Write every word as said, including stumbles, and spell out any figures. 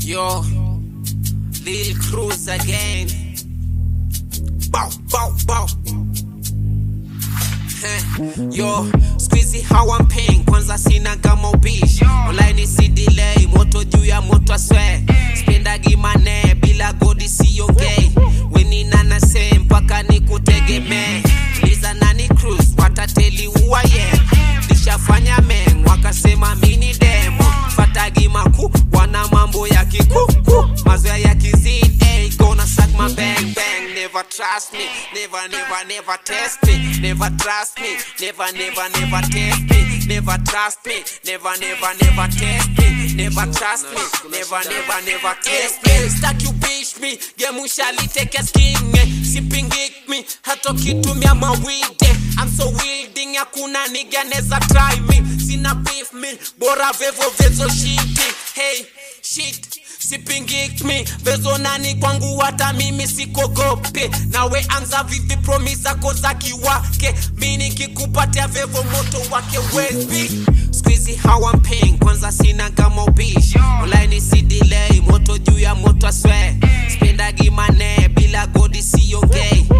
Yo, Lil Cruz again. Bow, bow, bow. Yo, squeezy how I'm paying, kwanza sina kama ubishi. Online si delay, moto juu ya moto swe. Spendagi mane, bila godi siyo gay. Weni nana say, mpaka nikutegemee. Liza nani Cruz, watateli who I am. Nishafanya men, wakasema mini demo. Fatagi maku, wana mambo ya kikuku. Mazoea ya kizid, ay, gonna suck my bang bang. Never trust me, never, never, never test me. Never trust me, never, never, never test me. Never trust me, never, never, never test me. Never trust me, never, never, never test me. Stack you bitch me, gemushali take a skin me. Sipping geek me, hato kitumia mawide. I'm so wielding, hakuna nigga neza try me. Sina beef me, bora vevo vezo shit. Hey, shit. Sipping geek me, vezo nani kwangu wata mimi sikogope. Nawe anza vivi promisa kozaki wake. Mini kikupatia vevo moto wake wezi. Squeezy how I'm paying, kwanza sina kama ubishi. Online si delay, moto juu ya moto swe. Spendagi mane, bila godi siyo gay.